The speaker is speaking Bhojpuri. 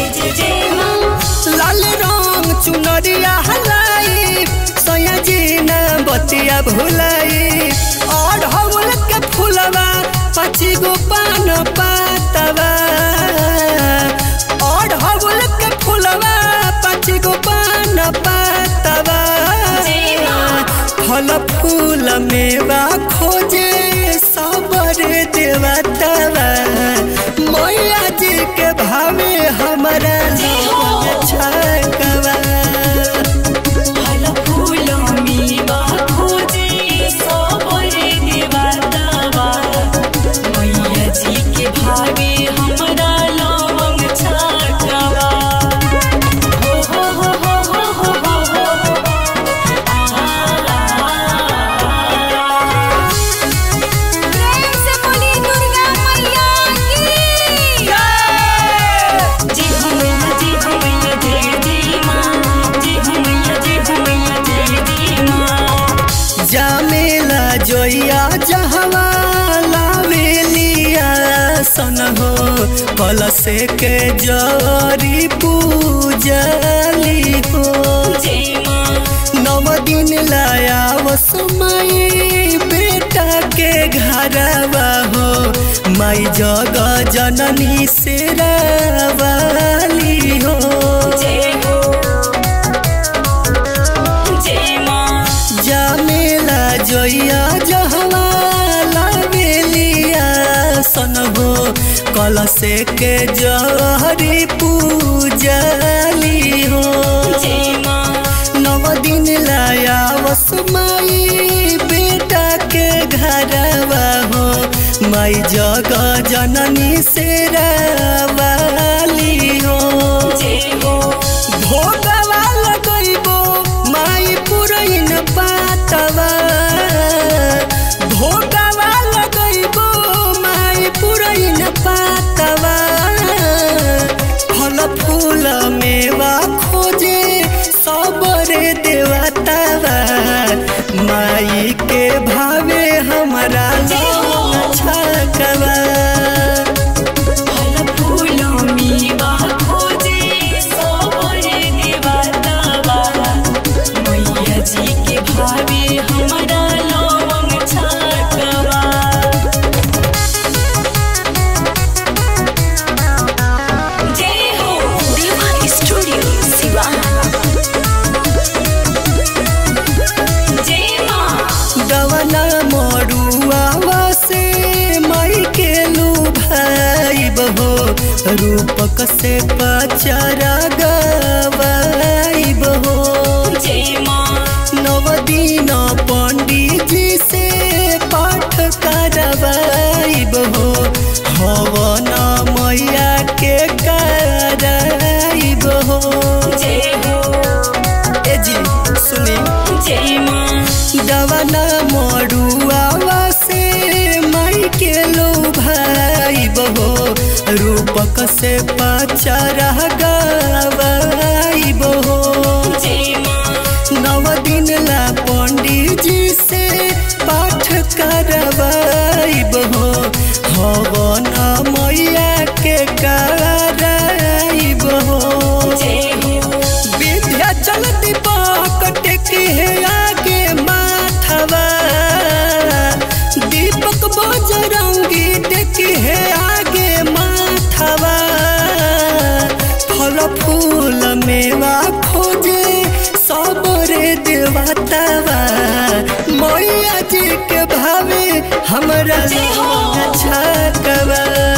लाल रंग चुनरिया हलाई सैया जी न बतिया भुलाई और हवल के फुलवा 5 गो पान पातवा और हवल के फुलवा 5 गो पान पातवा फल फूल मेवा खोजे सबरे देवतवा मैया जी के भावे हमारा छकवा फल फूल मेवा खोजे सबरे देवतवा मैया जी के भावे हमारा लवंग छकवा जामेला जोइया जहवा लावेलिया सन हो कलश के जरी पूजली हो 9 दिन लाया वो समय बेटा के घरवा हो माई जग जननी से रावाली हो जामेला जोइया जहवा लावेलिया सन हो कलश के जहरी पूजली हो 9 दिन लाया वसमाई बेटा के घरवा हो माई जग जननी से रावाली हो भोगवा लगइबो माई पुरइन पातवा भोगवा लगइबो माई पुरइन पातवा फल फूल मेवा खोजे सबरे देवतवा माई के भावे हमारा छकवा फल फूल मेवा खोजे सबरे देवतवा मैया जी के भावे हमारा लवंग छकवा जय हो देवा स्टूडियो सिवान जय मां दवना मरुआ से माई के लुभाई बहो रूपक से पचरा गवाई बहो जय मां 9 दिन पंडित जी से पाठ करवाई बहो हवन मैया के कराई बहो जय हो ए जी सुनी जय मां दवना मरुआ से माई के लो भाई बहो रूपक से पचरा गवाई बहो जय मां 9 दिन ला पंडित जी से पाठ करवाई बहो हवन मैया के कराई बहो जय हो विंध्याचल दीपक टेकी है आगे माथवा दीपक बजरंगी टेकी है आगे माथवा फल फूल मेवा खोजे सबरे देवतवा मैया जी के भावे हमरा छकवा।